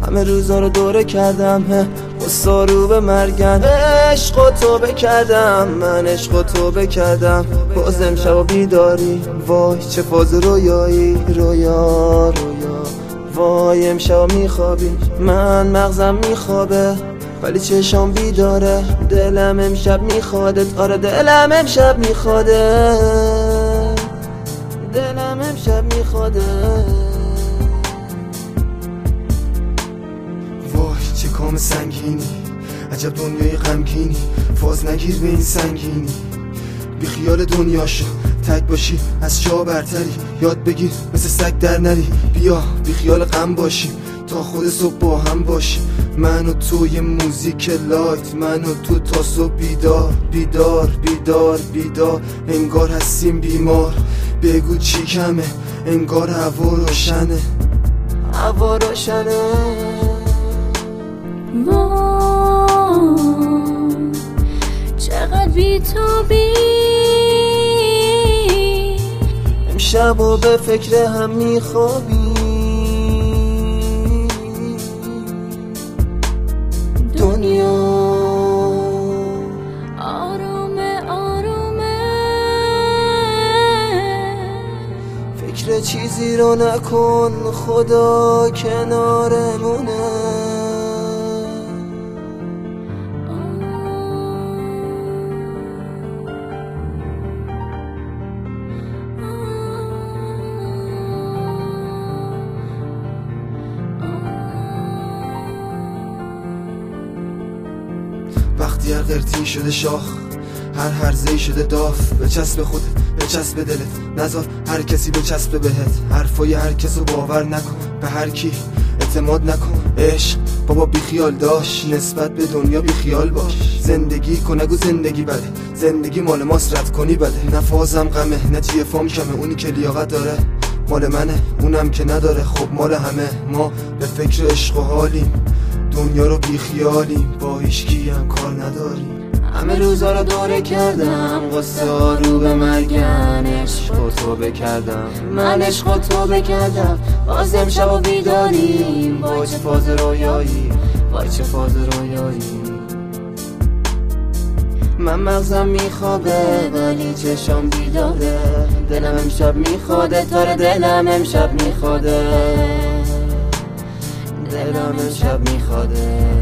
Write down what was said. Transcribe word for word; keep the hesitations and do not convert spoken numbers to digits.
همه روزا رو دوره کردم قصا رو به مرگن. عشق و توبه کردم من، عشق و توبه کردم باز امشب و بیداری. وای چه فاز رویایی، رویا رویا. وای امشب میخوابی، من مغزم میخوابه ولی چشام بیداره. دلم امشب میخوادت، آره دلم امشب میخواده، دلم امشب میخواده. وای چه کام سنگینی، عجب دنیای غمگینی. فاز نگیر به این سنگینی، بی خیال دنیا شو، تک باشی از جا برتری. یاد بگیر مثل سگ در نری، بیا بی خیال غم باشی تا خود صبح با هم باشی. من و تو یه موزیک لایت، من و تو تا صبح بیدار بیدار بیدار بیدار. انگار هستیم بیمار، بگو چی کمه، انگار هوا روشنه، هوا روشنه. چقدر بی تو بی امشب و به فکر هم میخوابی. دنیا آرومه آرومه، فکر چیزی رو نکن، خدا کنارمونه. وقتی هر قرتی شده شاخ، هر هرزه‌ای شده داف. به چسب خودت، به چسب دلت، نذار هر کسی به چسب بهت. حرفای هر کسو باور نکن، به هر کی اعتماد نکن. عشق بابا بی خیال داش، نسبت به دنیا بی خیال باش. زندگی کن نگو زندگی بده، زندگی مال ماست رد کنی بده. نه فازم غمه نه جیه فام کمه، اونی که لیاقت داره مال منه، اونم که نداره خب مال همه. ما به فکر عشق و حالیم، دنیا رو بی خیالیم، با هیچکی هم کار نداریم. همه روزا رو دوره کردم قصه ها رو به مرگن. عشق و توبه کردم من، عشق و توبه کردم باز امشب و بیداریم. وای چه فاز رویایی، وای چه فاز رویایی. من مغزم میخوابه ولی چشام بیداره. دلم امشب میخواده، تاره دلم امشب میخواده، دلم امشب میخواده.